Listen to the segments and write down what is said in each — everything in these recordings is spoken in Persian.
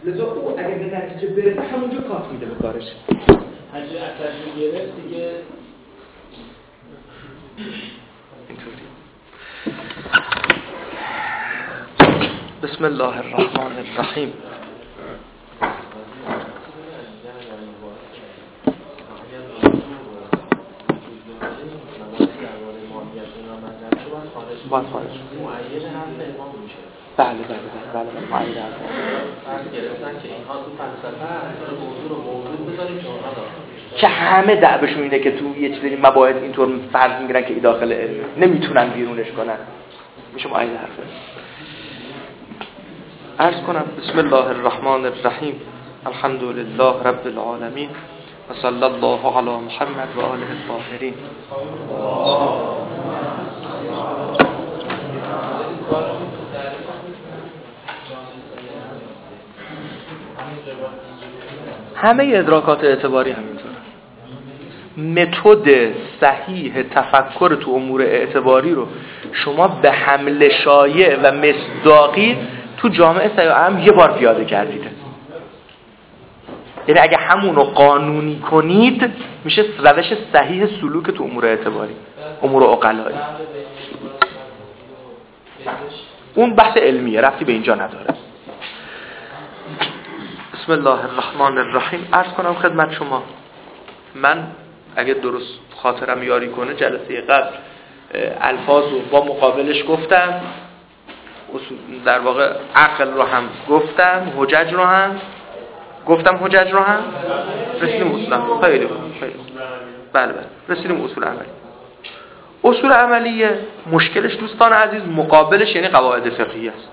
لذا او اگه به نتیجه برسه همونجا کات میده به کارش. هرچی اتش میگرفت دیگه اینطوری. بسم الله الرحمن الرحیم. باز خارج معین حرف امام میشه. بله معین حرف فرض گرفتن که اینها تو فلسفه اصلا موضوع رو موجود بذاریم که اونها دارن که همه دعوشون اینه که تو یه چیزی مباحث اینطور فرض میگیرن که ای داخل علم نمیتونن بیرونش کنن. میشه معین حرفه. عرض کنم بسم الله الرحمن الرحیم الحمد لله رب العالمین و صلی الله علی محمد و آله الطاهرین. همه ادراکات اعتباری همینطور. متد صحیح تفکر تو امور اعتباری رو شما به حمل شایع و مصداقی تو جامعه صحیح هم یه بار پیاده کردید. یعنی اگه همونو قانونی کنید میشه روش صحیح سلوک تو امور اعتباری، امور عقلایی. اون بحث علمیه، ربطی به اینجا نداره. بسم الله الرحمن الرحیم. عرض کنم خدمت شما، من اگه درست خاطرم یاری کنه جلسه قبل الفاظ رو با مقابلش گفتم، در واقع عقل رو هم گفتم، حجج رو هم رسیدیم اصولا. خیلی بله رسیدیم اصول عملی. اصول عملیه مشکلش دوستان عزیز مقابلش یعنی قواعد فقهی است.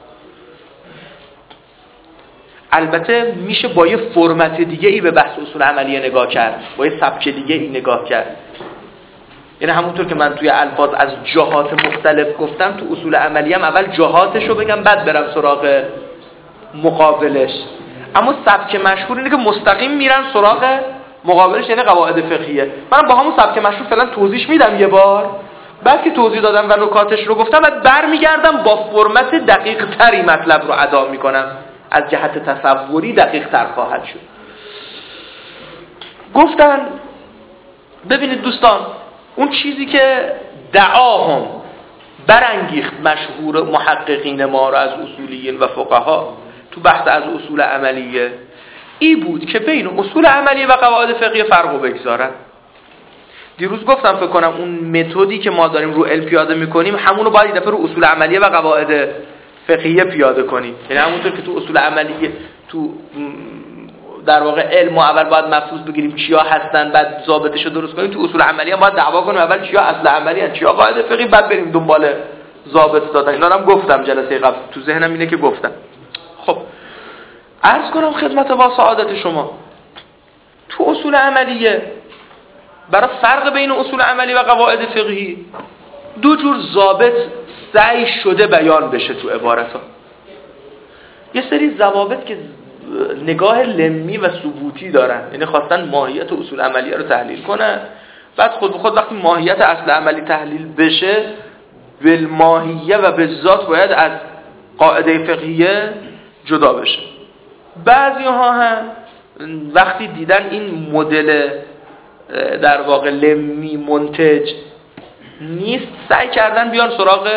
البته میشه با یه فرمت دیگه ای به بحث اصول عملیه نگاه کرد، با یه سبک دیگه ای نگاه کرد. یعنی همونطور که من توی الفاظ از جهات مختلف گفتم، تو اصول عملیه هم اول جهاتشو بگم بعد برم سراغ مقابلش. اما سبک مشهور اینه که مستقیم میرن سراغ مقابلش یعنی قواعد فقهیه. من با همون سبک مشهور فعلا توضیح میدم یه بار، بعد که توضیح دادم و نکاتش رو گفتم بعد برمیگردم با فرمت دقیق تری مطلب رو ادا میکنم، از جهت تصوری دقیق تر خواهد شد. گفتن ببینید دوستان، اون چیزی که دعاهم برانگیخت مشهور محققین ما رو از اصولیین و فقها تو بحث از اصول عملیه ای بود که بین اصول عملیه و قواعد فقهی فرق رو بگذارن. دیروز گفتم فکر کنم اون متدی که ما داریم رو علم پیاده میکنیم همون رو باید این دفعه رو اصول عملیه و قواعد فقهیه پیاده کنیم. یعنی همونطور که تو اصول عملیه تو در واقع علم اول باید مفروض بگیریم چیا هستن بعد ضابطش رو درست کنیم، تو اصول عملیه باید دعوا کنیم اول چیا اصل عملی ان چیا قاعده فقهی، بعد بریم دنبال ضابط دادن. اینا هم گفتم جلسه قبل، تو ذهنم اینه که گفتم. خب عرض کنم خدمت با سعادت شما، تو اصول عملیه برای فرق بین اصول عملی و قواعد فقهی دو جور ضابط سعی شده بیان بشه تو عبارت‌ها. یه سری ضوابط که نگاه لمی و ثبوتی دارن، یعنی خواستن ماهیت اصول عملیه رو تحلیل کنن، بعد خود به خود وقتی ماهیت اصل عملی تحلیل بشه بالماهیه و بالذات باید از قاعده فقهیه جدا بشه. بعضی‌ها هم وقتی دیدن این مدل در واقع لمی منتج نیست سعی کردن بیان سراغ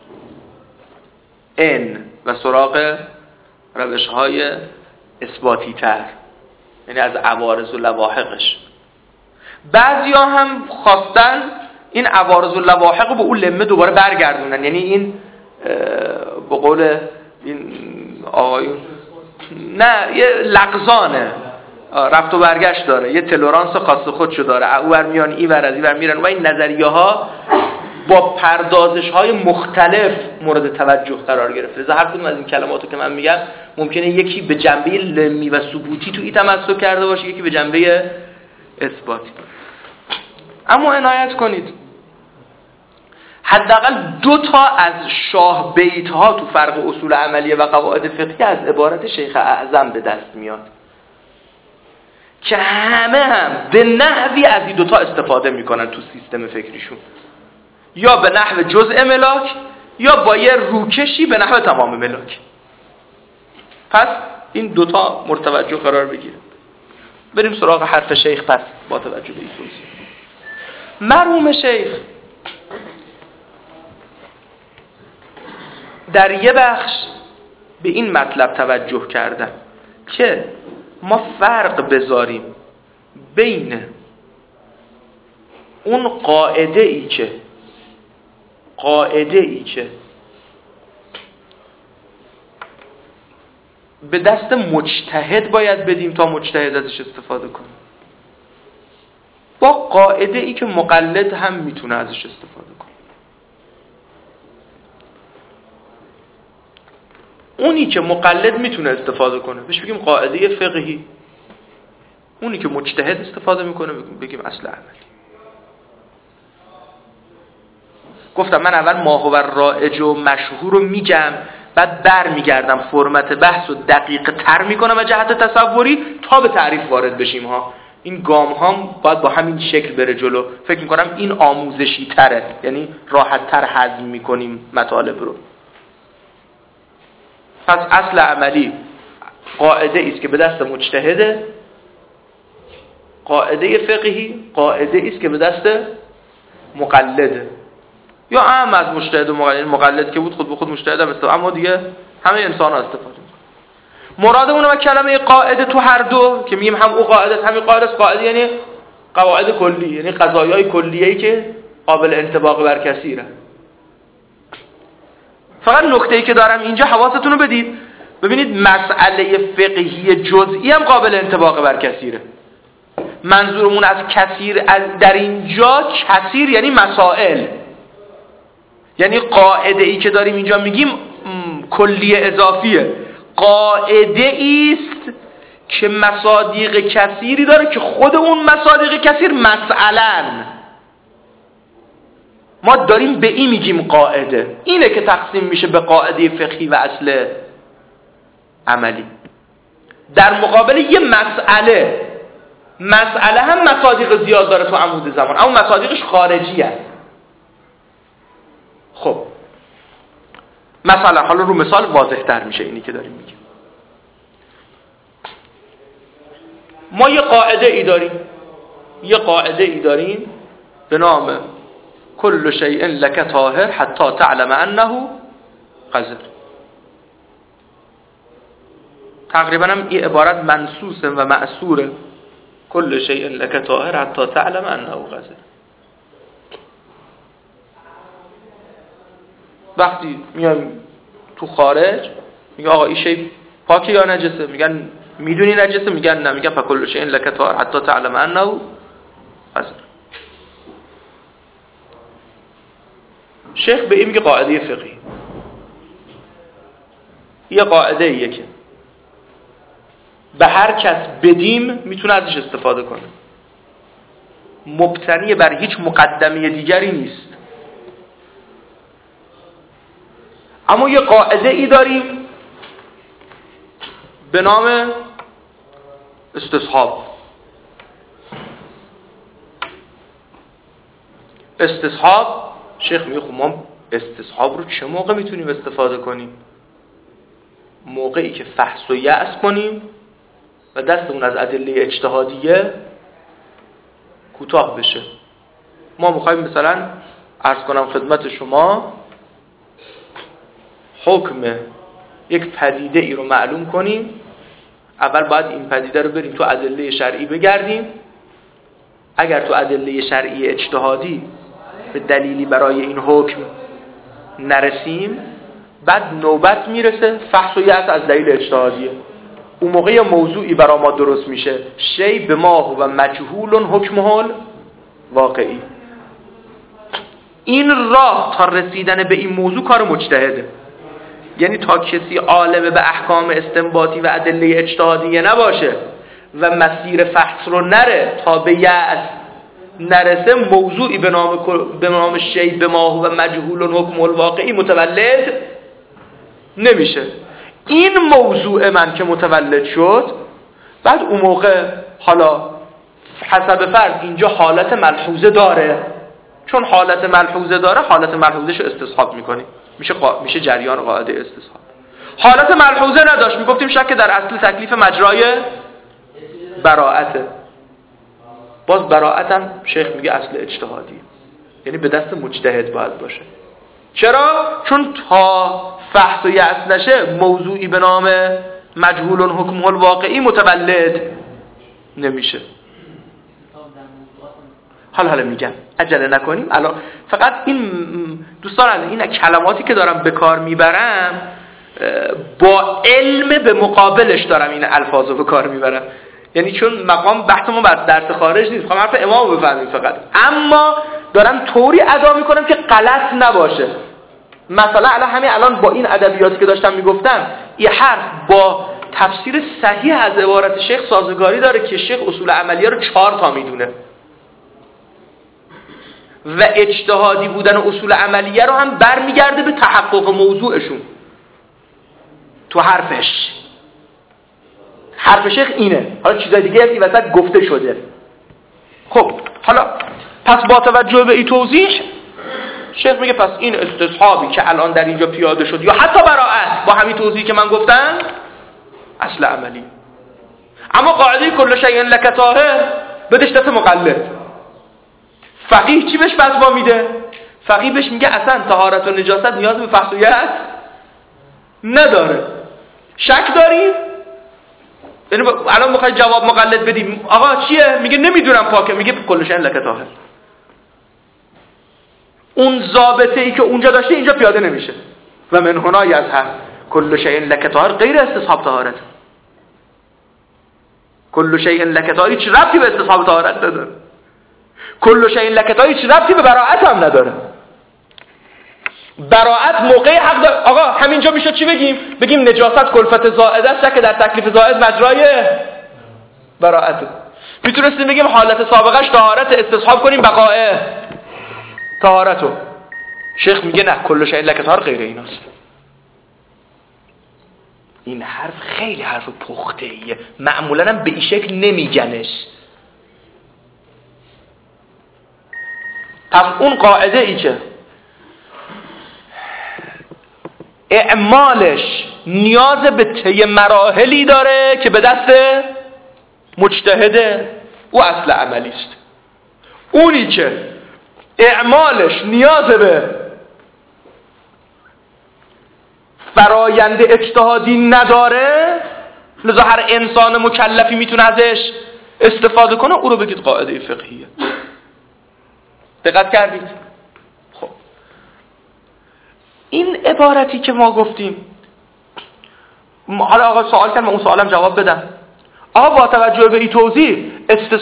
ان و سراغ روش‌های اثباتی تر، یعنی از عوارض و لواحقش. بعضیا هم خواستن این عوارض و لواحق رو به اون لمه دوباره برگردونن، یعنی این به قول این آقایون نه یه لغزانه، رفت و برگشت داره، یه تلورانس خاص خودشو داره، اون ور میان این ور از این ور میرن و این نظریه ها با پردازش های مختلف مورد توجه قرار گرفته. لذا هر کدوم از این کلماتو که من میگم ممکنه یکی به جنبه لمی و ثبوتی تو این تمسک کرده باشه، یکی به جنبه اثباتی. اما عنایت کنید حداقل 2 از شاه بیت ها تو فرق اصول عملیه و قواعد فقهی از عبارت شیخ اعظم به دست میاد که همه هم به نحوی از این 2 استفاده میکنن تو سیستم فکریشون، یا به نحو جزء ملاک یا با یه روکشی به نحو تمام ملاک. پس این دوتا مرتوجه قرار بگیره. بریم سراغ حرف شیخ پس با توجه به این توضیح. مرحوم شیخ در یه بخش به این مطلب توجه کردن که ما فرق بذاریم بین اون قاعده ای که به دست مجتهد باید بدیم تا مجتهد ازش استفاده کنه، با قاعده ای که مقلد هم میتونه ازش استفاده کنه. اونی که مقلد میتونه استفاده کنه بهش بگیم قاعده فقهی، اونی که مجتهد استفاده میکنه بگیم اصل عملی. گفتم من اول ماهور رائج و مشهور رو میگم، بعد برمیگردم فرمت بحث رو دقیق تر میکنم و جهت تصوری تا به تعریف وارد بشیم ها. این گام هم باید با همین شکل بره جلو. فکر میکنم این آموزشی تره، یعنی راحت تر هضم میکنیم مطالب رو. پس اصل عملی قاعده ایست که به دست مجتهده، قاعده فقهی قاعده ایست که به دست مقلده، یا هم از مجتهد و مقلد که بود خود به خود مجتهد هم استفاده، اما دیگه همه انسان ها استفاده میکنه. مرادمون با کلمه قاعده تو هر دو که میگیم هم او قاعده همین قاعده است، قاعده یعنی قواعد کلی، یعنی قضایای کلیه‌ای که قابل انطباق بر کثیره. فقط نکته‌ای که دارم اینجا حواستون رو بدید، ببینید مسئله فقهی جزئی هم قابل انطباق بر کثیره. منظورمون از کثیر در اینجا کثیر یعنی مسائل، یعنی قاعده ای که داریم اینجا میگیم کلی اضافیه، قاعده ایست که مصادیق کثیری داره که خود اون مصادیق کثیر مثلا ما داریم به این میگیم قاعده. اینه که تقسیم میشه به قاعده فقهی و اصل عملی. در مقابل یه مسئله هم مصادیق زیاد داره تو عمود زمان، اما مصادیقش خارجی است. خب مثلا حالا رو مثال واضح تر میشه اینی که داریم میگیم. ما یه قاعده ای داریم به نام کل شیء لک طاهر حتی تعلم انه قذر. تقریبا هم این عبارت منصوصه و مأثوره، کل شیء لک طاهر حتی تعلم انه قذر. وقتی میایم تو خارج میگه آقا این شی پاکه یا نجسه، میگن میدونی نجسه، میگن نه، میگن فکل شیء لک طاهر حتی تعلم انه قذر. شیخ به این میگه قاعده فقهی. یه قاعده ایه که به هر کس بدیم میتونه ازش استفاده کنه، مبتنی بر هیچ مقدمه دیگری نیست. اما یه قاعده ای داریم به نام استصحاب. شیخ میگه خب ما استصحاب رو چه موقع میتونیم استفاده کنیم؟ موقعی که فحص و یأس کنیم و دستمون از ادله اجتهادیه کوتاه بشه. ما میخوایم مثلا عرض کنم خدمت شما حکم یک پدیده ای رو معلوم کنیم. اول باید این پدیده رو بریم تو ادله شرعی بگردیم. اگر تو ادله شرعی اجتهادی به دلیلی برای این حکم نرسیم، بعد نوبت میرسه فحص و یأس از دلیل اجتهادیه. اون موقع موضوعی برای ما درست میشه، شی به ما هو مجهول حکمه واقعی. این راه تا رسیدن به این موضوع کار مجتهده، یعنی تا کسی عالم به احکام استنباطی و ادله اجتهادیه نباشه و مسیر فحص رو نره تا به یأس نرسه، موضوعی به نام شی به ما هو مجهول حکم الواقعی متولد نمیشه. این موضوع من که متولد شد، بعد اون موقع حالا حسب فرض اینجا حالت ملحوظه داره، چون حالت ملحوظه داره حالت ملحوظه‌شو استصحاب میکنیم، میشه جریان قاعده استصحاب. حالت ملحوظه نداشت، میگفتیم شک در اصل تکلیف مجرای براءته. باز براءت هم شیخ میگه اصل اجتهادی، یعنی به دست مجتهد باید باشه. چرا؟ چون تا فحص و یأس نشه موضوعی به نام مجهول حکمه الواقعی متولد نمیشه. حالا میگم عجله نکنیم. الان فقط این دوستان این کلماتی که دارم به کار میبرم با علم به مقابلش دارم این الفاظو به کار میبرم، یعنی چون مقام بحث ما بر درس خارج نیست، حرف امامو بفهمید فقط، اما دارم طوری ادا میکنم که غلط نباشه. مثلا الان با این ادبیاتی که داشتم میگفتم این حرف با تفسیر صحیح از عبارت شیخ سازگاری داره که شیخ اصول عملیه رو 4 تا میدونه و اجتهادی بودن اصول عملیه رو هم برمیگرده به تحقق موضوعشون. تو حرف شیخ اینه، حالا چیزای دیگه این وسط گفته شده. خب حالا پس با توجه به این توضیح شیخ میگه پس این استصحابی که الان در اینجا پیاده شد یا حتی براءت با همین توضیحی که من گفتم اصل عملی. اما قاعده کل شیء لک طاهر بدش دست مقلد. فقیه چی بهش فتوا میده؟ فقیه بهش میگه اصلا طهارت و نجاست نیاز به فحص و یأس نداره. شک داریم؟ یعنی الان میخوای جواب مقلد بدیم آقا چیه؟ میگه نمیدونم پاکه، میگه کل شیء لک طاهر. اون ضابطه ای که اونجا داشته اینجا پیاده نمیشه. و من هنا یظهر کل شیء لک طاهر غیر استصحاب طهارت. کل شیء لک طاهر هیچ ربطی به استصحاب طهارت نداره. کل شیء لک طاهر هیچ ربطی به براءت هم نداره. براءت موقع حق داره. آقا همینجا میشه چی بگیم نجاست کلفت زائده است که در تکلیف زائد مجرای براءت. میتونستیم بگیم حالت سابقش طهارت استصحاب کنیم بقای طهارتو. شیخ میگه نه کل شیء لک طاهر غیر ایناست. این حرف خیلی حرف پخته‌ایه، معمولا هم به این شکل نمیگنش. پس اون قاعده ای که اعمالش نیاز به طی مراحلی داره که به دست مجتهده، او اصل عملی است. اونی که اعمالش نیاز به فرایند اجتهادی نداره، لذا هر انسان مکلفی میتونه ازش استفاده کنه، او رو بگید قاعده فقهیه. دقت کردید؟ خب این عبارتی که ما گفتیم، حالا آقا سوال کردم، اون سوالم جواب بدم. آقا با توجه به این توضیح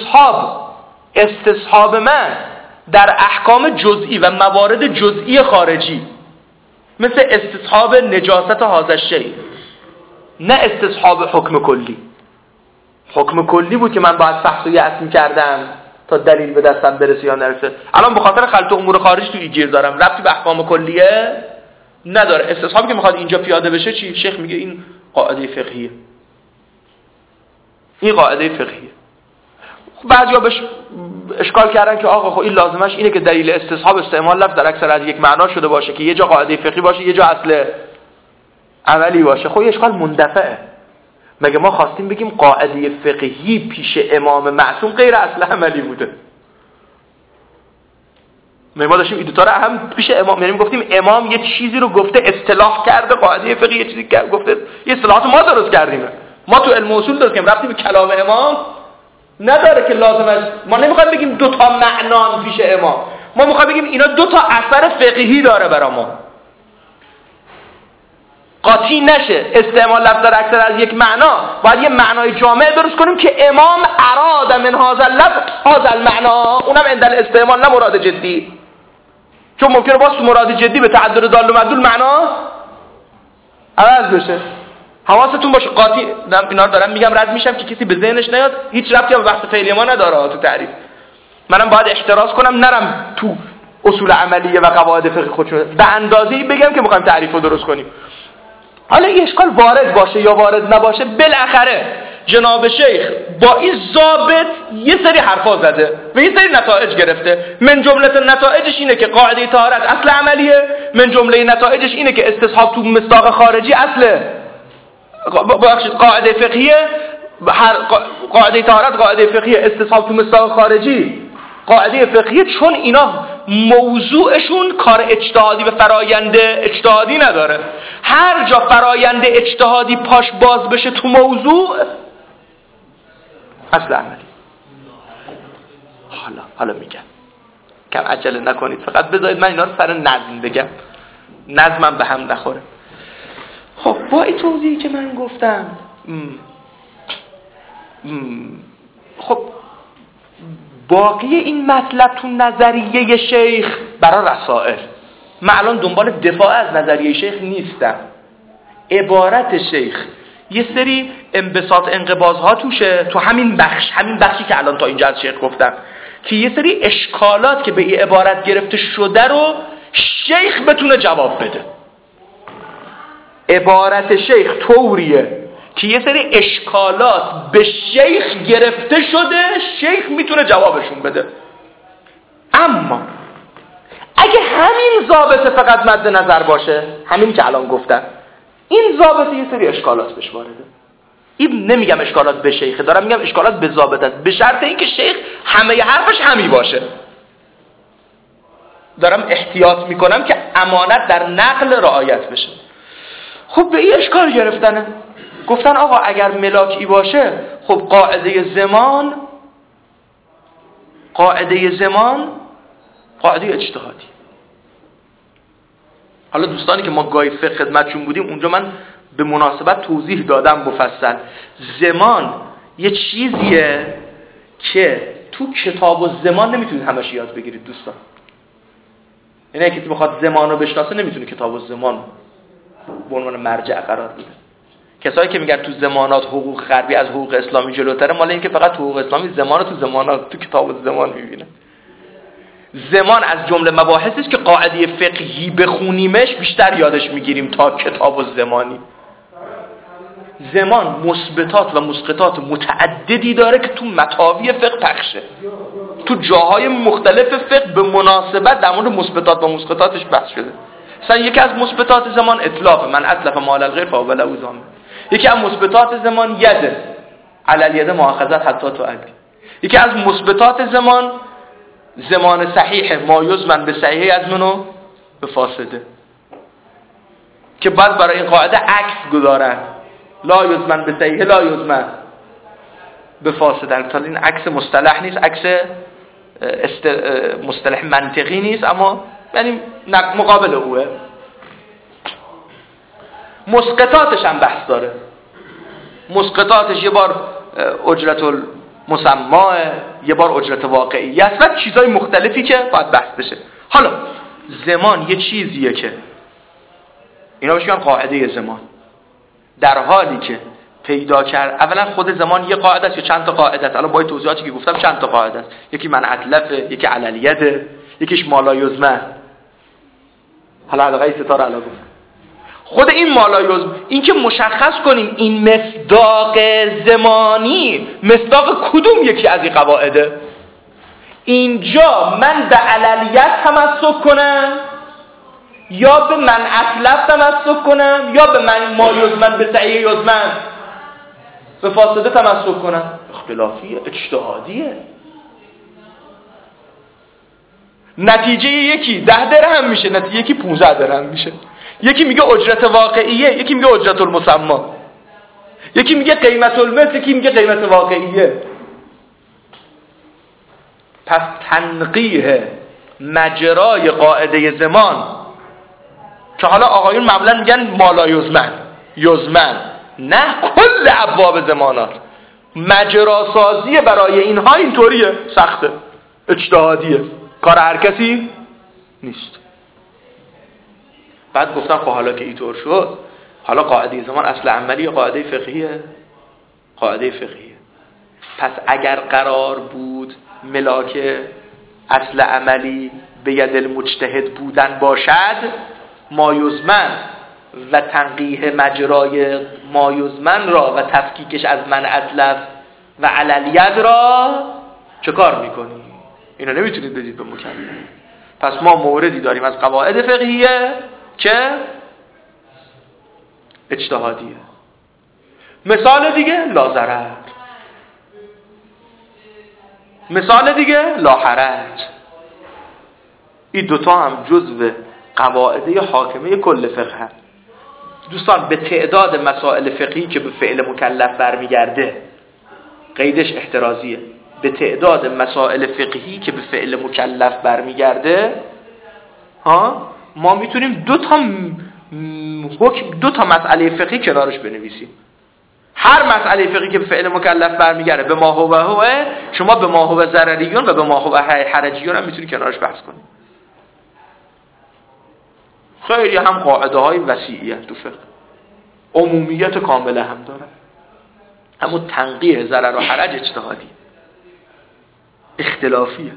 استصحاب من در احکام جزئی و موارد جزئی خارجی مثل استصحاب نجاست هذا الشیء، نه استصحاب حکم کلی. حکم کلی بود که من باید فحص و یأس می‌کردم تا دلیل به دستم برسه یا نرسه. الان به خاطر خلط امور خارج تو گیر دارم، ربطی به احکام کلیه نداره. استصحابی که میخواد اینجا پیاده بشه چی؟ شیخ میگه این قاعده فقهیه. این قاعده فقهیه. بعضیا بهش اشکال کردن که آقا خب این لازمش اینه که دلیل استصحاب استعمال لفظ در اکثر از یک معنا شده باشه که یه جا قاعده فقهی باشه یه جا اصل عملی باشه. خب این اشکال مندفعه. مگه ما خواستیم بگیم قاعده فقهی پیش امام معصوم غیر اصل عملی بوده؟ ما داشتیم این دوتا رو هم پیش امام، یعنی گفتیم امام یه چیزی رو گفته اصطلاح کرده، قاعده فقهی یه چیزی گفته، یه اصطلاحات ما درست کردیم. ما تو علم اصول درست کردیم، ربطی به کلام امام نداره که لازمش. ما نمیخوایم بگیم دو تا معنان پیش امام، ما میخوایم بگیم اینا دو تا اثر فقهی داره برای ما. قاطی نشه استعمال لفظ در اکثر از یک معنا، باید یه معنای جامع درست کنیم که امام اراد من هذا اللفظ هذا المعنا، اونم عند الاستعمال نه مراد جدی، چون ممکنه باز مراد جدی به تعدد دال و مدلول معنا عوض بشه. حواستون باشه. قاطی اینا رو دارم میگم رد میشم که کسی به ذهنش نیاد هیچ ربطی به بحث فعلی ما نداره تو تعریف. منم باید احتراز کنم نرم تو اصول عملیه و قواعد فقهی خودشون به اندازه‌ای بگم که میخوایم تعریف رو درست کنیم. حالا این اشکال وارد باشه یا وارد نباشه، بالاخره جناب شیخ با این ضابط یه سری حرفا زده و یه سری نتایج گرفته. من جمله نتایجش اینه که قاعده طهارت اصل عملیه، من جمله نتایجش اینه که استصحاب تو مصداق خارجی اصل ببخشید قاعده فقهیه، قاعده طهارت قاعده فقهیه، استصحاب تو مصداق خارجی قاعده فقهیه، چون اینا موضوعشون کار اجتهادی و فرایند اجتهادی نداره. هر جا فرایند اجتهادی پاش باز بشه تو موضوع اصل عملی. حالا میگم کم عجله نکنید، فقط بذارید من اینا رو سر نظم بگم، نظمم به هم نخوره. خب با این توضیحی که من گفتم خب باقی این مطلب تو نظریه شیخ برای رسائل. من الان دنبال دفاع از نظریه شیخ نیستم. عبارت شیخ یه سری انبساط انقباض‌ها توشه، تو همین بخشی که الان تا اینجا از شیخ گفتم، که یه سری اشکالات که به این عبارت گرفته شده رو شیخ بتونه جواب بده. عبارت شیخ طوریه که یه سری اشکالات به شیخ گرفته شده، شیخ میتونه جوابشون بده. اما اگه همین ضابطه فقط مد نظر باشه، همین که الان گفتم، این ضابطه یه سری اشکالات بهش وارده. این نمیگم اشکالات به شیخ، دارم میگم اشکالات به ضابطه است، به شرط اینکه شیخ همه حرفش همی باشه. دارم احتیاط میکنم که امانت در نقل رعایت بشه. خب به این اشکال گرفتنه، گفتن آقا اگر ملاکی باشه، خب قاعده زمان قاعده اجتهادی. حالا دوستانی که ما گاهی فقه خدمتشون بودیم اونجا من به مناسبت توضیح دادم مفصل. زمان یه چیزیه که تو کتاب و زمان نمیتونید همش یاد بگیرید دوستان. یعنی کسی بخواد زمان رو بشناسه نمیتونه کتاب و زمان به عنوان مرجع قرار بده. کسایی که میگن تو زمانات حقوق غربی از حقوق اسلامی جلوتره، مال این که فقط تو حقوق اسلامی زمان تو زمانات تو کتاب و زمان میبینه. زمان از جمله مباحثی است که قاعده فقهی بخونیمش بیشتر یادش میگیریم تا کتاب و زمانی. زمان مثبتات و مسقطات متعددی داره که تو مطاوی فقه پخشه، تو جاهای مختلف فقه به مناسبت در مورد مثبتات و مسقطاتش بحث شده. مثلا یکی از مثبتات زمان اطلاف، من اطلف مال الغیر فهو له ضامن. یکی از مثبتات زمان یده علی الید مؤاخذت حتی تعدی. یکی از مثبتات زمان صحیح ما یزمن به صحیح از منو به فاسده، که بعد برای این قاعده عکس گذارن، لا یزمن به صحیح لا یزمن به فاسده. تا این عکس مصطلح نیست، عکس مصطلح منطقی نیست، اما یعنی مقابل اوه. مسقطاتش هم بحث داره. مسقطاتش یه بار اجرت المسماه، یه بار اجرت واقعی است و چیزای مختلفی که باید بحث بشه. حالا زمان یه چیزیه که اینا بهش میگن قاعده زمان، در حالی که پیدا کرد اولا خود زمان یه قاعده است یا چند تا قاعده است. الان با این توضیحاتی که گفتم چند تا قاعده است، یکی منعطلفه، یکی علیلیده، یکیش مالایزمه. حالا علاقه ستاره علاقه خود این مالایزم، این که مشخص کنیم این مصداق زمانی مصداق کدوم یکی از این قواعده. اینجا من به علیلیت تمسک کنم یا به منعطلف تمسک کنم یا به من مایزمن به صحیح یزمن به فاسده تمسک کنم. اختلافیه، اجتهادیه. نتیجه یکی 10 درهم میشه، نتیجه یکی 15 درهم میشه. یکی میگه اجرت واقعیه، یکی میگه اجرت المسمى، یکی میگه قیمت المثل، یکی میگه قیمت واقعیه. پس تنقیح مجرای قاعده زمان که حالا آقایون معمولا میگن مالا یزمن، نه کل ابواب زمانات، مجراسازی برای اینها اینطوریه، سخته، اجتهادیه، کار هر کسی نیست. بعد گفتم خب حالا که اینطور شد، حالا قاعده زمان اصل عملی یا قاعده فقهیه؟ قاعده فقهیه. پس اگر قرار بود ملاک اصل عملی به ید المجتهد بودن باشد، مایزمن و تنقیح مجرای مایزمن را و تفکیکش از منعطلف و علالید را چه کار میکنی؟ اینا نمیتونید بدید به مکلف. پس ما موردی داریم از قواعد فقهیه که اجتهادیه، مثال دیگه لا ضرر، مثال دیگه لا حرج. این دوتا هم جزو قواعد حاکمه کل فقه هست. دوستان به تعداد مسائل فقهی که به فعل مکلف برمیگرده قیدش احترازیه. به تعداد مسائل فقهی که به فعل مکلف برمیگرده ما میتونیم دو تا مسئله فقهی کنارش بنویسیم. هر مسئله فقهی که به فعل مکلف برمیگرده به ما هو شما به ما هو ضرریون و به ما هو حرجیون هم میتونید کنارش بحث کنید. خیلی هم قاعده های وسیعیت تو فقه، عمومیت کامله هم داره. اما تنقیح ضرر و حرج اجتهادی اختلافیه.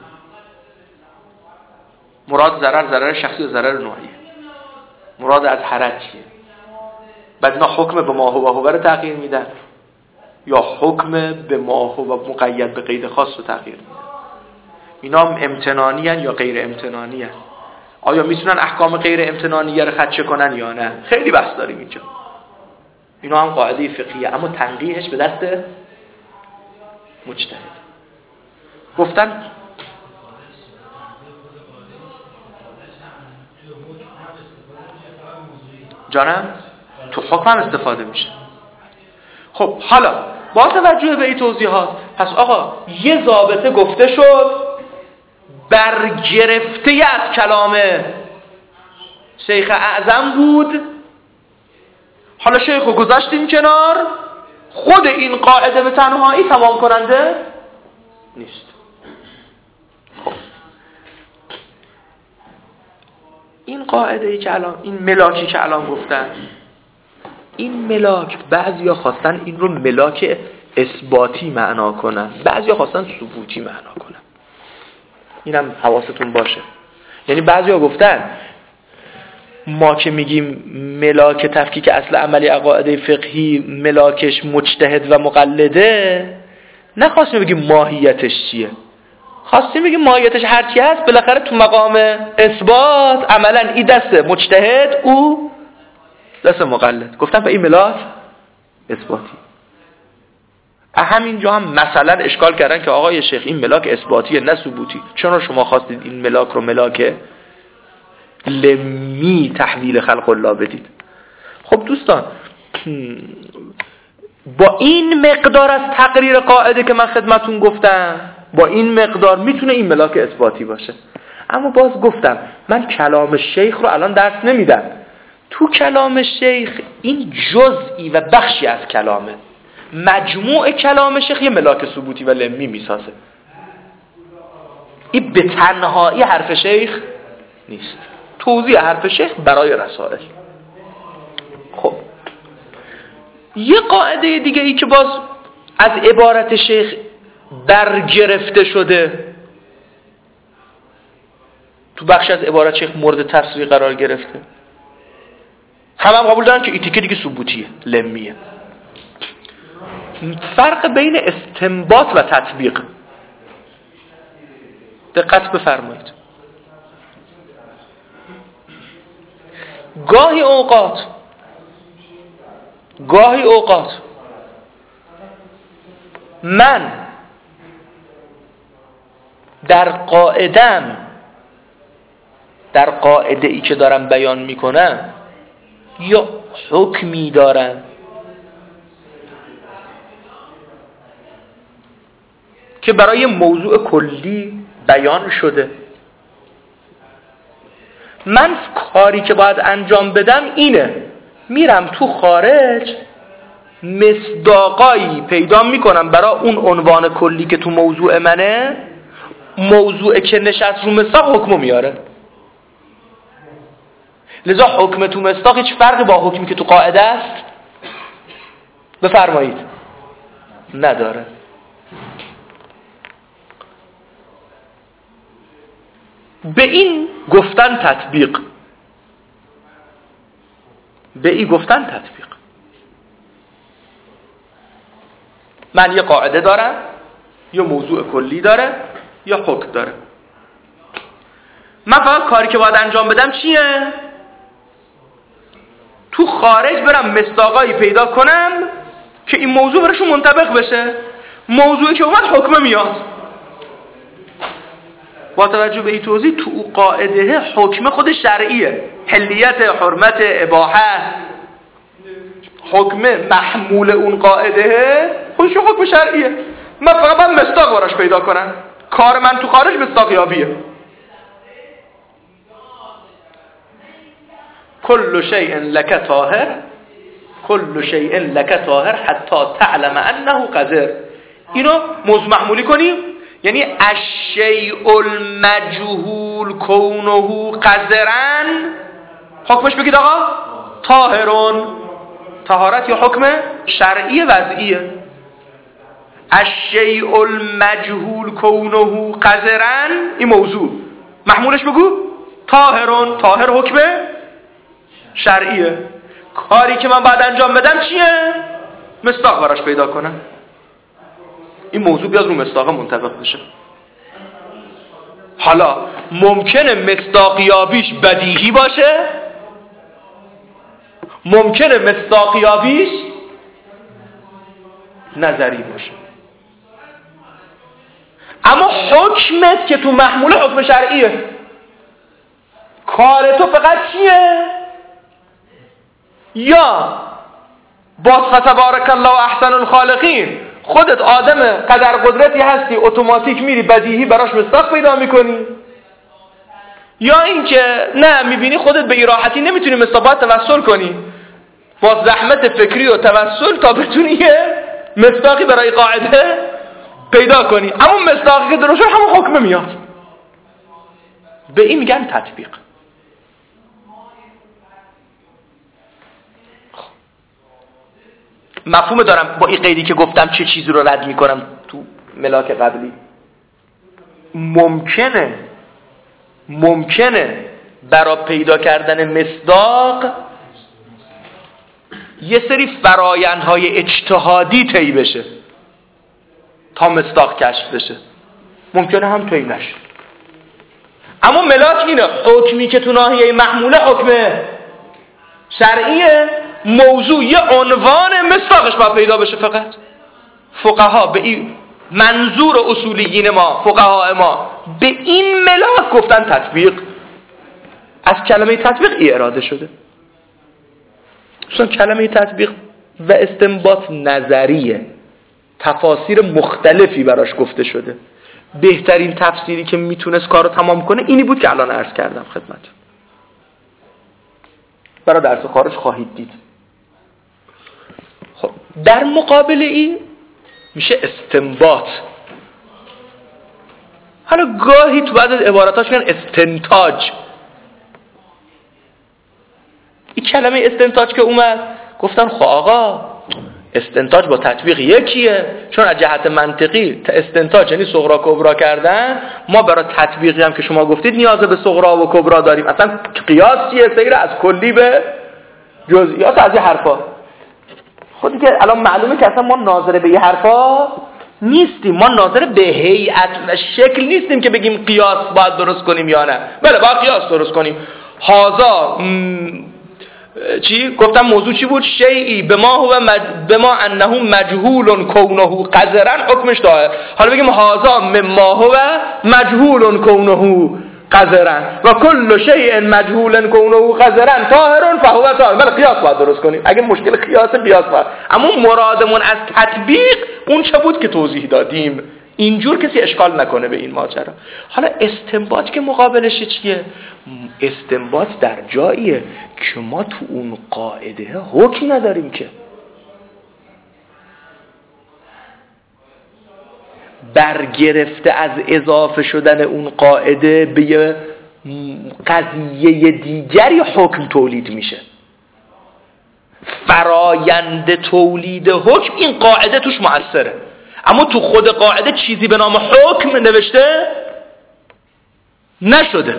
مراد ضرر شخصی و ضرر نوعیه. مراد از حرج چیه؟ بعد اینا حکم به ما هو رو تغییر میدن یا حکم به ما هو مقید به قید خاص رو تغییر میدن. اینا هم امتنانی هن یا غیر امتنانی هن. آیا میتونن احکام غیر امتنانیه رو خدشه کنن یا نه؟ خیلی بحث داریم اینجا. اینا هم قاعده فقهیه اما تنقیحش به دست مجتهد. گفتن جانم تو حکم استفاده میشه. خب حالا با توجه به این توضیحات پس آقا یه ضابطه گفته شد برگرفته از کلام شیخ اعظم بود. حالا شیخو گذاشتیم کنار، خود این قاعده به تنهایی تمام کننده نیست. خب این قاعده که الان این ملاکی که الان گفتن، این ملاک بعضیا خواستن این رو ملاک اثباتی معنا کنن، بعضیا خواستن ثبوتی معنا کنن. اینم حواستون باشه. یعنی بعضیا گفتن ما که میگیم ملاک تفکیک اصل عملی قاعده فقهی ملاکش مجتهد و مقلده، نخواستیم بگیم ماهیتش چیه، خواستیم بگیم ماهیتش هرچی هست بالاخره تو مقام اثبات عملا این دست مجتهد او دست مقلد. گفتم به این ملاک اثباتی. همینجا هم مثلا اشکال کردن که آقای شیخ این ملاک اثباتیه نه ثبوتی، چرا شما خواستید این ملاک رو ملاک لمی تحویل خلق الله بدید؟ خب دوستان با این مقدار از تقریر قاعده که من خدمتون گفتم، با این مقدار میتونه این ملاک اثباتی باشه. اما باز گفتم من کلام شیخ رو الان درس نمیدم. تو کلام شیخ این جزئی و بخشی از کلامه، مجموع کلام شیخ یه ملاک ثبوتی و لمی میسازه. این به تنهایی حرف شیخ نیست، توضیح حرف شیخ برای رسائل. خب یه قاعده دیگه ای که باز از عبارت شیخ برگرفته شده، تو بخش از عبارت شیخ مورد تصریح قرار گرفته، هم قبول دارن که این تیکه دیگه ثبوتیه لمیه. فرق بین استنباط و تطبیق دقت بفرمایید. گاهی اوقات من در قاعده ای که دارم بیان میکنم یا حکمی دارم که برای موضوع کلی بیان شده، من کاری که باید انجام بدم اینه، میرم تو خارج مصداقایی پیدا میکنم برای اون عنوان کلی که تو موضوع منه، موضوع که نشست رو مصداق حکمو میاره. لذا حکم تو مصداق هیچ فرقی با حکمی که تو قاعده است بفرمایید نداره. به این گفتن تطبیق، من یه قاعده دارم، یه موضوع کلی داره، یا حکم داره. من فقط کاری که باید انجام بدم چیه؟ تو خارج برم مصداقایی پیدا کنم که این موضوع براشون منطبق بشه. موضوعی که اومد حکمه میاد. با توجه به این توضیح تو قاعده حکم خود شرعیه، حلیت، حرمت، اباحت، حکم محمول اون قاعده خودش حکم شرعیه. من فقط باید مصداق براش پیدا کنم. کار من تو خارج مصداقیابیه. کل شیء لک طاهر، کل شیء لک طاهر حتی تعلم انه قذر. اینو موضوع محمولی کنیم، یعنی الشیء المجهول کونه قذرا، حکمش بگید آقا طاهرون. طهارت یا حکم شرعی وضعیه. الشیء المجهول کونه قذرا، این موضوع محمولش بگو طاهرون. طاهر حکم شرعیه. کاری که من باید انجام بدم چیه؟ مصداق براش پیدا کنم. این موضوع بیاد رو مصداق منطبق بشه. حالا ممکنه مصداقیابیش بدیهی باشه، ممکنه مصداقیابیش نظری باشه، اما حکمت که تو محمول حکم شرعیه. کار تو فقط چیه؟ یا باز فتبارک الله احسن الخالقین، خودت آدم قدر قدرتی هستی، اتوماتیک میری بدیهی براش مصداق پیدا میکنی، یا اینکه نه میبینی خودت به راحتی نمیتونی مصداق توسل کنی، با زحمت فکری و توسل تا بتونی یه مصداقی برای قاعده پیدا کنی، اما مصداقی که درست همون حکم میاد. به این میگن تطبیق. مفهوم دارم با این قیدی که گفتم چه چیزی رو رد میکنم تو ملاک قبلی. ممکنه برای پیدا کردن مصداق یه سری فرایندهای اجتهادی طی بشه تا مصداق کشف بشه، ممکنه هم طی نشه. اما ملاک اینه، حکمی که تو ناحیه محموله حکم شرعیه، موضوع یه عنوان مصداقش باید پیدا بشه. فقط فقها به این منظور اصولیین ما، فقهای ما به این ملاک گفتن تطبیق. از کلمه تطبیق ای اراده شده. کلمه تطبیق و استنباط نظریه، تفاسیر مختلفی براش گفته شده. بهترین تفسیری که میتونست کارو تمام کنه اینی بود که الان عرض کردم خدمت. برای درس خارج خواهید دید. خب در مقابل این میشه استنباط. حالا گاهی تو بعض از عباراتاش میگن استنتاج. این کلمه استنتاج که اومد گفتن خب آقا استنتاج با تطبیق یکیه، چون از جهت منطقی استنتاج یعنی صغرا کبرا کردن، ما برای تطبیقی هم که شما گفتید نیاز به صغرا و کبرا داریم. اصلا قیاس چیه؟ سیر از کلی به جزئیات از یه حرفا. خودی که الان معلومه که اصلا ما ناظر به یه حرفا نیستیم، ما ناظر به هیئت و شکل نیستیم که بگیم قیاس باید درست کنیم یا نه. بله باید قیاس درست کنیم. هازا چی گفتم موضوع چی بود؟ شیئی بما انه مجهول کونه قذرا حکمش داره. حالا بگیم هازا مما هو مجهول کونه قذرا و کل شیء مجهول کونه قذرا طاهر فهو طاهر. بله قیاس باید درست کنیم. اگه مشکل قیاس باید، اما مرادمون از تطبیق اون چه بود که توضیح دادیم. اینجور کسی اشکال نکنه به این ماجرا. حالا استنباط که مقابلش چیه؟ استنباط در جاییه که ما تو اون قاعده حکم نداریم، که برگرفته از اضافه شدن اون قاعده به یه قضیه دیگری حکم تولید میشه. فرایند تولید حکم این قاعده توش مؤثره، اما تو خود قاعده چیزی به نام حکم نوشته نشده.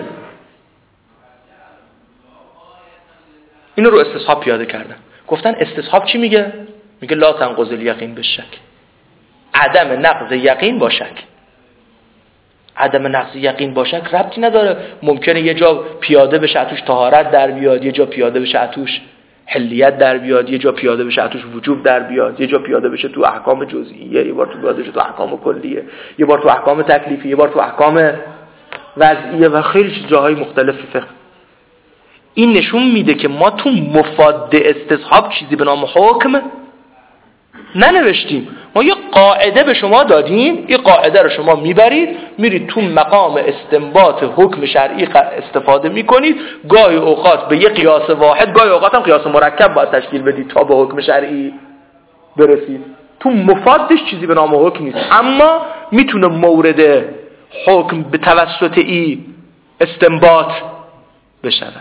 اینو رو استصحاب پیاده کردن. گفتن استصحاب چی میگه؟ میگه لا تنقض الیقین بالشک. عدم نقض یقین با شک. عدم نقض یقین با شک ربطی نداره. ممکنه یه جا پیاده بشه اتوش طهارت در بیاد، یه جا پیاده بشه اتوش حلیت در بیاد، یه جا پیاده بشه توش وجوب در بیاد، یه جا پیاده بشه تو احکام جزئیه، یه بار تو پیاده بشه تو احکام کلیه، یه بار تو احکام تکلیفی، یه بار تو احکام وضعیه و خیلی جاهای مختلف فقه. این نشون میده که ما تو مفاد استصحاب چیزی به نام حکم ننوشتیم. ما یه قاعده به شما دادیم، یه قاعده رو شما میبرید میرید تو مقام استنباط حکم شرعی استفاده میکنید. گاهی اوقات به یه قیاس واحد، گاهی اوقات هم قیاس مرکب باید تشکیل بدید تا به حکم شرعی برسید. تو مفادش چیزی به نام حکم نیست، اما میتونه مورد حکم به توسط ای استنباط بشود.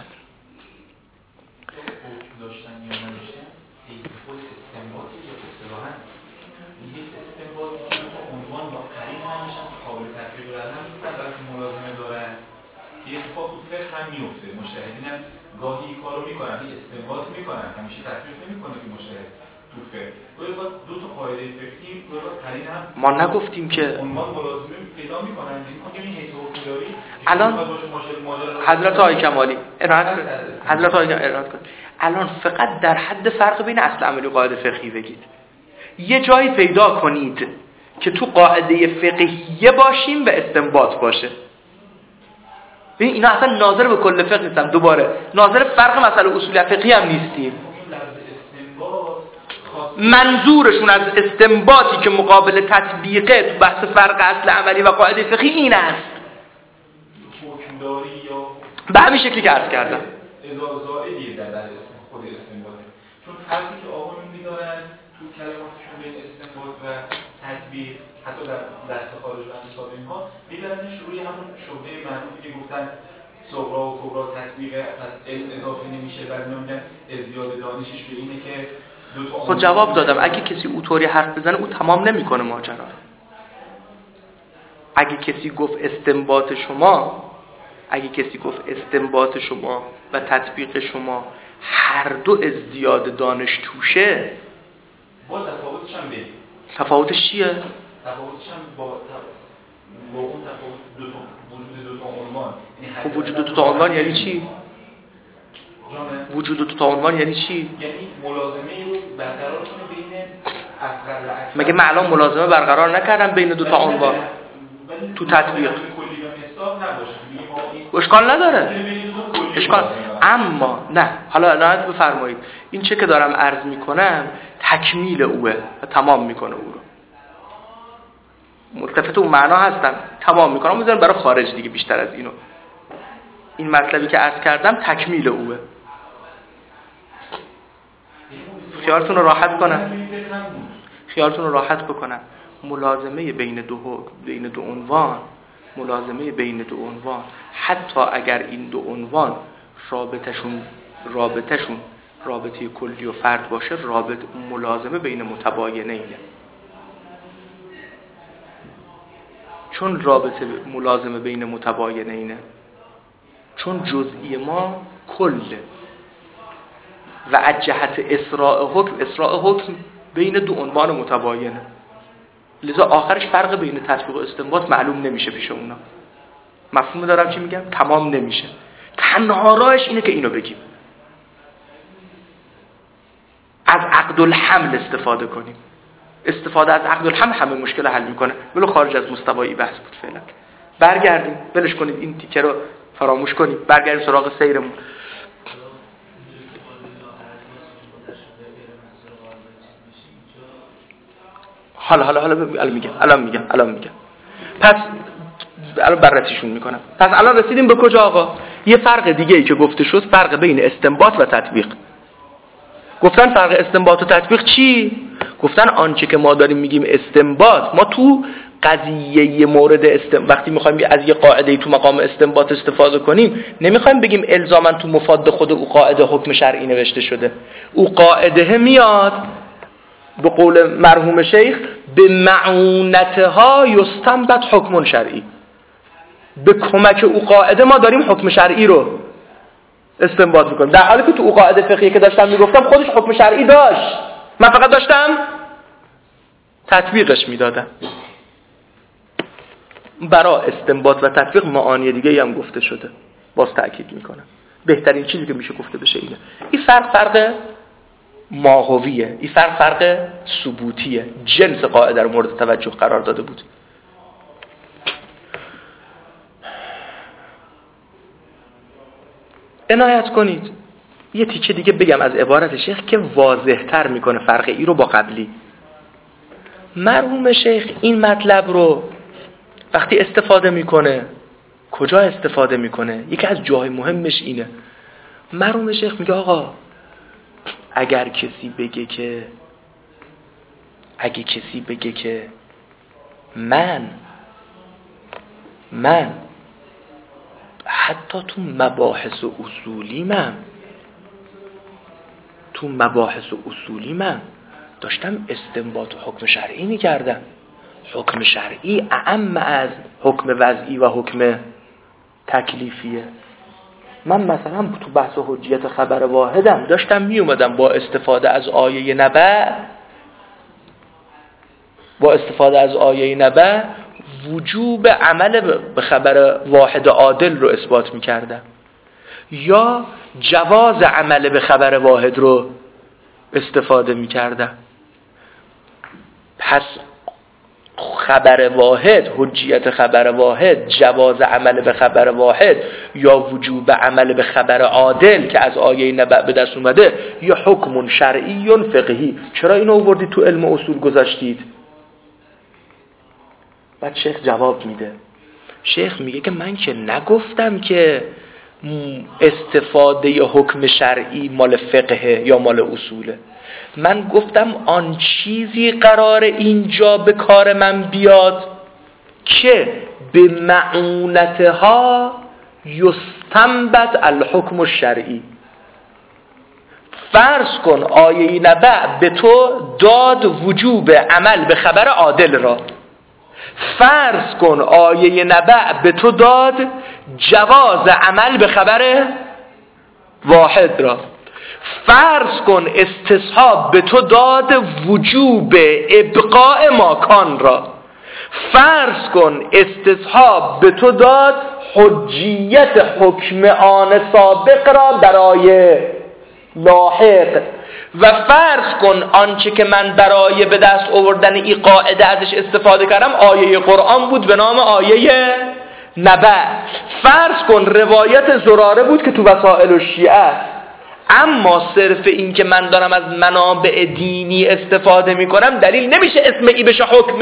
میفته مشاهدین هم گاهی این کارو میکنن، این استنباط میکنن، همیشه تطبیق نمیکنه که مشاهد تو فقه گاهی دو تا قاعده فقهی گاهی قرین هم ما نگفتیم که عنوان ملازمه پیدا میکنن. این حیث حکمداری الان حضرت آقای کمالی حضرت آقای کمالی ارائه کنید. الان فقط در حد فرق بین اصل عملی و قاعده فقهی بگید. یه جایی پیدا کنید که تو قاعده فقهیه باشیم و استنباط باشه. ببین اینا اصلا ناظر به کل فقه نیستن، دوباره ناظر فرق مسئله اصولی فقهی هم نیستیم. منظورشون از استنباطی که مقابل تطبیقه تو بحث فرق اصل عملی و قاعده فقهی این است. حکمداری یا به همین شکلی که عرض کردم زائدیه در خود استنباط. چون فرقی که آقایون می‌دارن تو کلماتشون بین استنباط و تطبیق، حتی در دست خارج و انصاب اینها می‌برنش روی همون شبهه معروفی که گفتن صغرا و کبرا تطبیق پس علم اضافه نمیشه، بعد میگن ازدیاد دانشش به اینه که دو تا خود جواب دادم. اگه کسی اونطوری حرف بزنه او تمام نمی‌کنه ماجرا. اگه کسی گفت استنباط شما و تطبیق شما هر دو ازدیاد دانش توشه، با تفاوتش هم بگیم. تفاوتش چیه؟ تفاوتش هم با اون تفاوت وجود دو تا عنوان. خب وجود دو تا عنوان یعنی چی؟ وجود دو تا عنوان یعنی چی؟ یعنی ملازمه رو برقرار کنه بین اصغر و اکبر. مگه من الان ملازمه برقرار نکردم بین دو تا عنوان تو تطبیق؟ اشکال نداره، اشکال. اما نه، حالا عنایت بفرمایید این چه که دارم عرض میکنم تکمیل اوه و تمام میکنه او رو. ملتفت اون معنا هستم، تمام میکنم، میذارم برای خارج دیگه. بیشتر از اینو این مطلبی که عرض کردم تکمیل اوه. خیالتون رو راحت بکنم. ملازمه بین دو عنوان، ملازمه بین دو عنوان، حتی اگر این دو عنوان رابطهشون رابطه کلی و فرد باشه، ملازمه بین متباینینه. چون ملازمه بین متباینینه، چون جزئی ما کله و از جهت اسراء حکم بین دو عنوان متباینه، لذا آخرش فرق بین تطبیق و استنباط معلوم نمیشه پیش اونا. مفهوم دارم چی میگم؟ تمام نمیشه. تنها راهش اینه که اینو بگیم، از عقد الحمل استفاده کنیم. استفاده از عقد الحمل همه مشکل حل میکنه، ولو خارج از مستوای بحث بود. فعلا برگردیم، ولش کنید، این تیکه رو فراموش کنیم، برگردیم سراغ سیرمون. حالا الان میگم. پس الان بررسیشون میکنم. پس الان رسیدیم به کجا آقا؟ یه فرق دیگه ای که گفته شد، فرق بین استنباط و تطبیق. گفتن فرق استنباط و تطبیق چی؟ گفتن آنچه که ما داریم میگیم استنباط، ما تو قضیه مورد وقتی میخوایم از یه قاعده تو مقام استنباط استفاده کنیم، نمیخوایم بگیم الزاما تو مفاد خود او قاعده حکم شرعی نوشته شده. او قاعده میاد به قول مرحوم شیخ به معونتها یستنبط حکم شرعی. به کمک او قاعده ما داریم حکم شرعی رو استنباط میکنیم، در حالی که تو او قاعده فقهی که داشتم میگفتم خودش حکم شرعی داشت، من فقط داشتم تطبیقش میدادم. برای استنباط و تطبیق معانی دیگه هم گفته شده، باز تأکید میکنم بهترین چیزی که میشه گفته بشه اینه. این فرق ماهویه. این فرق ثبوتیه. جنس قاعده رو مورد توجه قرار داده بود. عنایت کنید یه تیکه دیگه بگم از عبارت شیخ که واضح تر میکنه فرق ای رو با قبلی. مرحوم شیخ این مطلب رو وقتی استفاده میکنه، کجا استفاده میکنه؟ یکی از جای مهمش اینه. مرحوم شیخ میگه آقا اگه کسی بگه که من حتی تو مباحث اصولی من داشتم استنباط حکم شرعی میکردم. حکم شرعی اعم از حکم وضعی و حکم تکلیفیه. من مثلا تو بحث حجیت خبر واحدم داشتم می اومدم با استفاده از آیه نبأ وجوب عمل به خبر واحد عادل رو اثبات می کردم یا جواز عمل به خبر واحد رو استفاده می کردم. پس خبر واحد، حجیت خبر واحد، جواز عمل به خبر واحد یا وجوب عمل به خبر عادل که از آیه نبأ به دست اومده یا حکم شرعی فقهی. چرا اینو آوردید تو علم اصول گذاشتید؟ بعد شیخ جواب میده. شیخ میگه که من که نگفتم که استفاده حکم شرعی مال فقه یا مال اصوله. من گفتم آن چیزی قرار اینجا به کار من بیاد که به معونتها یستنبط الحکم الشرعی. فرض کن آیه نبأ به تو داد وجوب عمل به خبر عادل را. فرض کن آیه نبأ به تو داد جواز عمل به خبر واحد را. فرض کن استصحاب به تو داد وجوب ابقاء ماکان را. فرض کن استصحاب به تو داد حجیت حکم آن سابق را برای لاحق. و فرض کن آنچه که من برای به دست آوردن این قاعده ازش استفاده کردم آیه قرآن بود به نام آیه نبأ. فرض کن روایت زراره بود که تو وسائل الشیعه. اما صرف این که من دارم از منابع دینی استفاده میکنم دلیل نمیشه اسم ای بشه حکم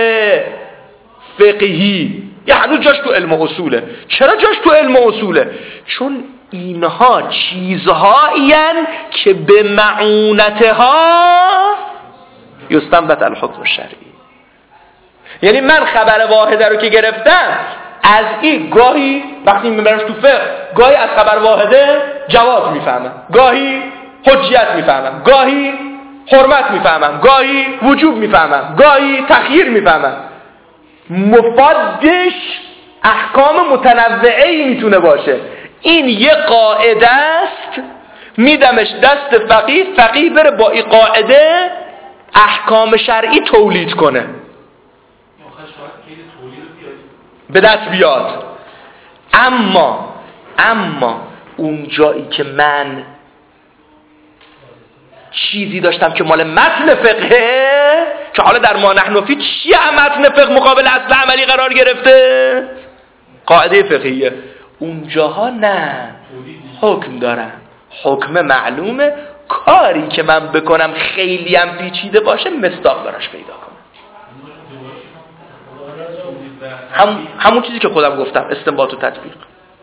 فقهی. یه هنوز جاش تو علم اصوله. چرا جاش تو علم اصوله؟ چون اینها چیزهایین که به معونتها یستنبط الحکم الشرعی. یعنی من خبر واحده رو که گرفتم از این گاهی وقتی میبرمش تو فقه گاهی از خبر واحده جواز میفهمم، گاهی حجیت میفهمم، گاهی حرمت میفهمم، گاهی وجوب میفهمم، گاهی تخییر میفهمم. مفادش احکام متنوعی میتونه باشه. این یه قاعده است میدمش دست فقیه بره با این قاعده احکام شرعی تولید کنه به دست بیاد. اما اون جایی که من چیزی داشتم که مال متن فقهه که حالا در ما نحن فی چیه متن فقه مقابل اصل عملی قرار گرفته؟ قاعده فقهیه. اونجاها نه حکم دارم، حکم معلومه، کاری که من بکنم خیلی هم پیچیده باشه مصداق براش پیدا کنم. همون چیزی که خودم گفتم استنباط و تطبیق.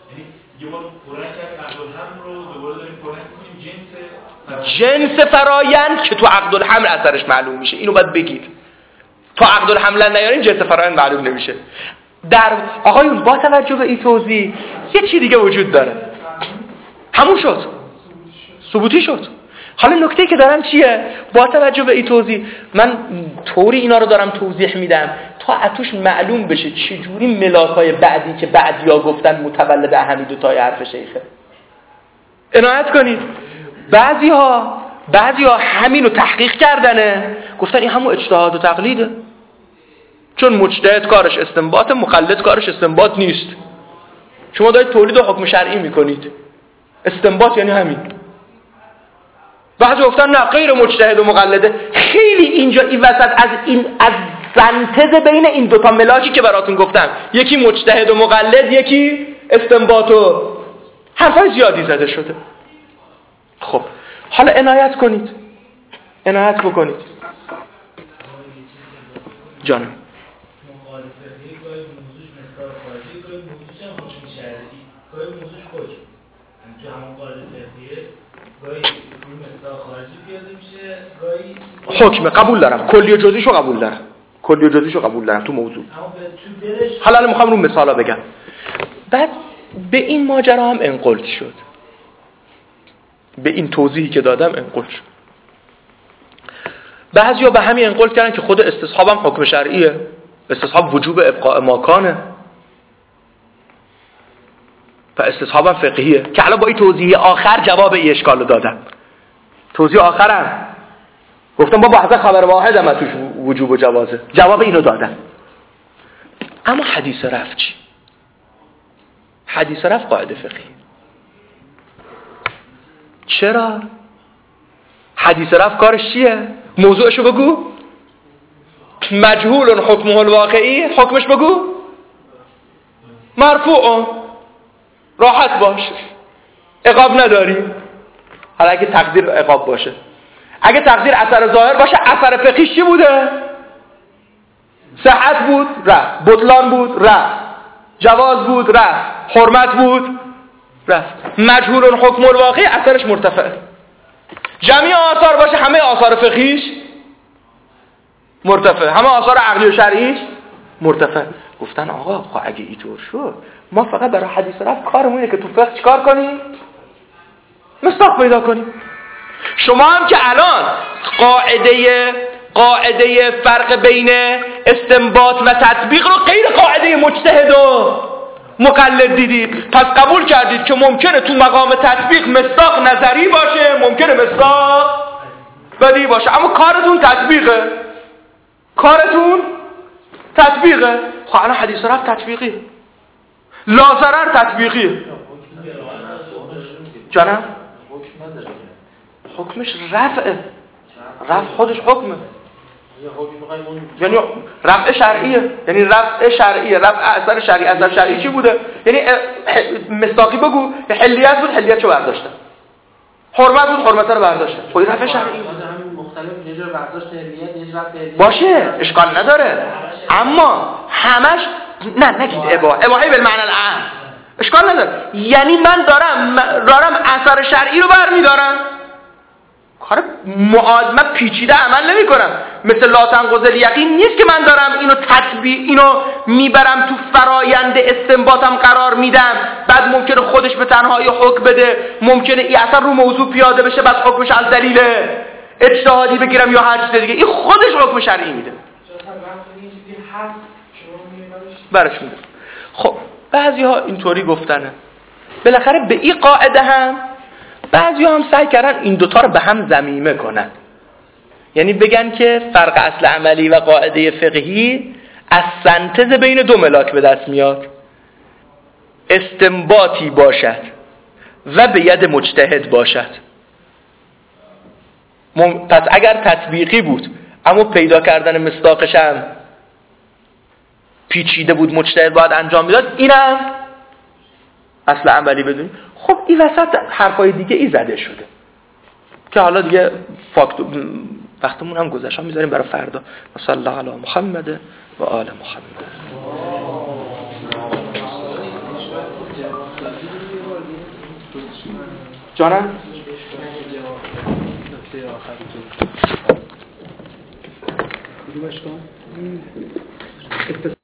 جنس فرایند که تو عقد الحمل اثرش معلوم میشه. اینو باید بگیر. تو عقد الحمل نیارین جنس فرایند معلوم نمیشه. در آقایون با توجه به این توضیح یه چی دیگه وجود داره. همون شد، ثبوتی شد. حالا نکته که دارم چیه؟ با توجه به این توضیح من طوری اینا رو دارم توضیح میدم تا اتوش معلوم بشه چجوری ملاکای بعدی که بعدیا گفتن متولد همین دو تای حرف شیخه. عنایت کنید. بعضیها همین رو تحقیق کردنه، گفتن این همون اجتهاد و تقلیده. چون مجتهد کارش استنباط، مقلد کارش استنباط نیست. شما دارید تولید و حکم شرعی میکنید. استنباط یعنی همین. بعضی گفتن نه غیر مجتهد و مقلده. خیلی اینجا این وسط از سنتز بین این دوتا ملاکی که براتون گفتم، یکی مجتهد و مقلد، یکی استنباط و حرفای زیادی زده شده. خب حالا عنایت کنید، عنایت بکنید. جانم حکم قبول دارم، کلی و جزئیشو قبول دارم، کلی و جزئیشو قبول دارم تو موضوع. حالا میخوام رو مثالا بگم. بعد به این ماجرا هم انقلت شد، به این توضیحی که دادم انقلت شد. بعضیا به همین انقلت کردن که خود استصحاب هم حکم شرعیه، استصحاب وجوب ابقاء ماکانه و استصحاب هم فقهیه، که الان با این توضیح آخر جواب این اشکال رو دادم. توضیح آخرم گفتم با بحث خبر واحد هم توش وجوب و جوازه، جواب اینو دادم. اما حدیث رفع چی؟ حدیث رفع قاعده فقهی. چرا؟ حدیث رفع کارش چیه؟ موضوعشو بگو. مجهول حکمه الواقعی، حکمش بگو مرفوع. راحت باش، عقاب نداری. حالا اگه تقدیر عقاب باشه، اگه تقدیر اثر ظاهر باشه، اثر فقهی چی بوده؟ صحت بود رفت، بطلان بود رفت، جواز بود رفت، حرمت بود رفت. مجهول حکم الواقعی اثرش مرتفع. جمعی آثار باشه، همه آثار فقهیش مرتفع، همه آثار عقلی و شرعیش مرتفع. گفتن آقا خب اگه اینطور شد، ما فقط برای حدیث رفع کارمون اینه که تو فقه چیکار کنیم؟ مصداق پیدا کنیم. شما هم که الان قاعده فرق بین استنباط و تطبیق رو غیر قاعده مجتهد و مقلد دیدید، پس قبول کردید که ممکنه تو مقام تطبیق مصداق نظری باشه، ممکنه مصداق بدیهی باشه، اما کارتون تطبیقه. کارتون تطبیقه. خب الان حدیث رفع تطبیقی، لا ضرر تطبیقی. جانم حکمش رفعه، رفع خودش حکمه، یعنی رفع شرعیه، یعنی رفع شرعیه، رفع اثر شرعی. اثر شرعی چی بوده؟ یعنی مصداقی بگو، حلیت بود حلیتشو برداشتن، حرمت بود حرمت رو برداشتن. خب رفع شرعی مختلف یه جور برداشت حلیت، یه جور رفع حلیت باشه، اشکال نداره، اما همش نگید اباحه بالمعنی العام، اشکال نداره. یعنی من دارم اثر شرعی رو برمیدارم، کار معادمه پیچیده عمل نمی کنم. مثل لا تنقض الیقین نیست که من دارم اینو میبرم تو فرایند استنباطم قرار میدم، بعد ممکنه خودش به تنهایی حکم بده، ممکنه این اثر رو موضوع پیاده بشه، بعد حکمش از دلیل اجتهادی بگیرم یا هر چیز دیگه. این خودش حکم شرعی میده، برش میده. خب بعضی ها اینطوری گفتنه. بالاخره به این قاعده هم بعضی هم سعی کردن این دوتا رو به هم ضمیمه کنن، یعنی بگن که فرق اصل عملی و قاعده فقهی از سنتز بین دو ملاک به دست میاد، استنباطی باشد و به ید مجتهد باشد. پس اگر تطبیقی بود اما پیدا کردن مصداقش هم پیچیده بود، مجتهد باید انجام میداد، اینم اصل عملی بدونیم. خب این وسط حرفای دیگه ای زده شده که حالا دیگه وقتمون هم گذشت، میذاریم برای فردا. صلی الله علی محمد و آل محمد. جانم نکته آخر